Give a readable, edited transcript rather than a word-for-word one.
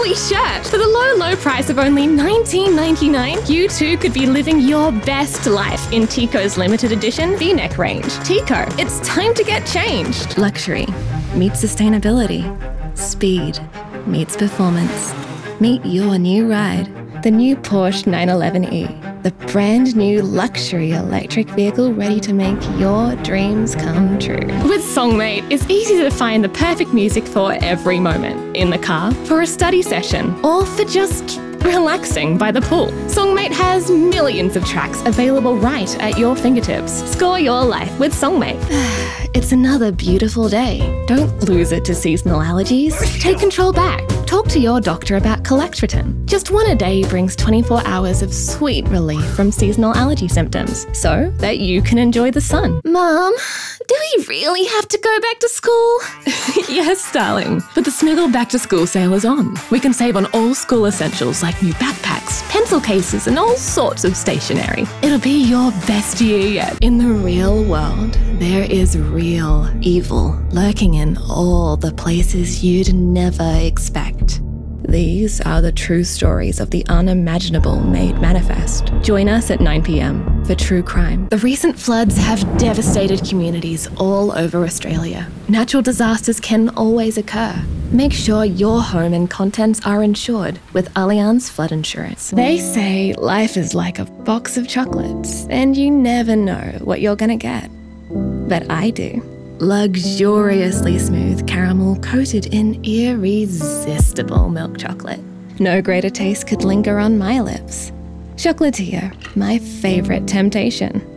snowy shirt. For the low price of only $19.99, you too could be living your best life in Tico's limited edition V-neck range. Tico, it's time to get changed. Luxury meets sustainability. Speed meets performance. Meet your new ride. The new Porsche 911E. The brand new luxury electric vehicle ready to make your dreams come true. With Songmate, it's easy to find the perfect music for every moment. In the car, for a study session, or for just relaxing by the pool. Songmate has millions of tracks available right at your fingertips. Score your life with Songmate. It's another beautiful day. Don't lose it to seasonal allergies. Take control back. Talk to your doctor about Colectritin. Just one a day brings 24 hours of sweet relief from seasonal allergy symptoms so that you can enjoy the sun. Mom, do we really have to go back to school? Yes, darling. But the Smiggle Back to School sale is on. We can save on all school essentials like new backpacks, pencil cases, and all sorts of stationery. It'll be your best year yet. In the real world, there is real evil lurking in all the places you'd never expect. These are the true stories of the unimaginable made manifest. Join us at 9 p.m. for True Crime. The recent floods have devastated communities all over Australia. Natural disasters can always occur. Make sure your home and contents are insured with Allianz Flood Insurance. They say life is like a box of chocolates and you never know what you're gonna get. But I do. Luxuriously smooth caramel coated in irresistible milk chocolate. No greater taste could linger on my lips. Chocolatier, my favorite temptation.